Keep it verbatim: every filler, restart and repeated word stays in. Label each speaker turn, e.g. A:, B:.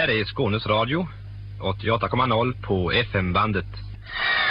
A: här är Skånes Radio, åttioåtta komma noll på F M-bandet.